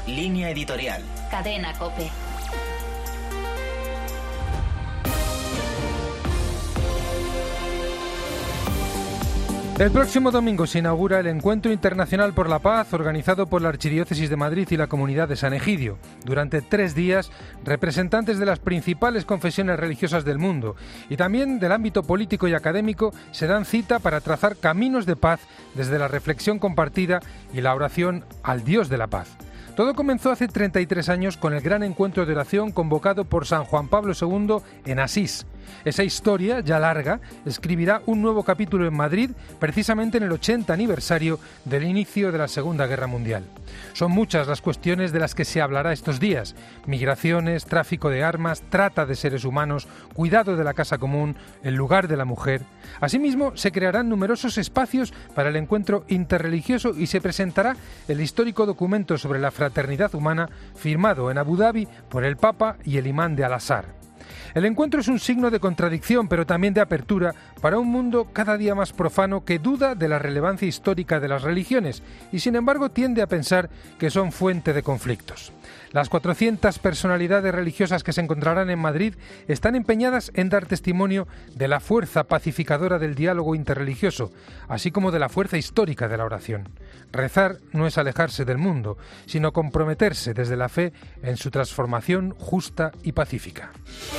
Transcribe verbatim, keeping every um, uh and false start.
Línea editorial. Cadena COPE. El próximo domingo se inaugura el Encuentro Internacional por la Paz, organizado por la Archidiócesis de Madrid y la Comunidad de San Egidio. Durante tres días, representantes de las principales confesiones religiosas del mundo y también del ámbito político y académico se dan cita para trazar caminos de paz desde la reflexión compartida y la oración al Dios de la paz. Todo comenzó hace treinta y tres años con el gran encuentro de oración convocado por San Juan Pablo segundo en Asís. Esa historia, ya larga, escribirá un nuevo capítulo en Madrid, precisamente en el ochenta aniversario del inicio de la Segunda Guerra Mundial. Son muchas las cuestiones de las que se hablará estos días: migraciones, tráfico de armas, trata de seres humanos, cuidado de la casa común, el lugar de la mujer. Asimismo, se crearán numerosos espacios para el encuentro interreligioso y se presentará el histórico documento sobre la fraternidad humana firmado en Abu Dhabi por el Papa y el imán de Al-Azhar. El encuentro es un signo de contradicción, pero también de apertura para un mundo cada día más profano que duda de la relevancia histórica de las religiones y, sin embargo, tiende a pensar que son fuente de conflictos. Las cuatrocientas personalidades religiosas que se encontrarán en Madrid están empeñadas en dar testimonio de la fuerza pacificadora del diálogo interreligioso, así como de la fuerza histórica de la oración. Rezar no es alejarse del mundo, sino comprometerse desde la fe en su transformación justa y pacífica.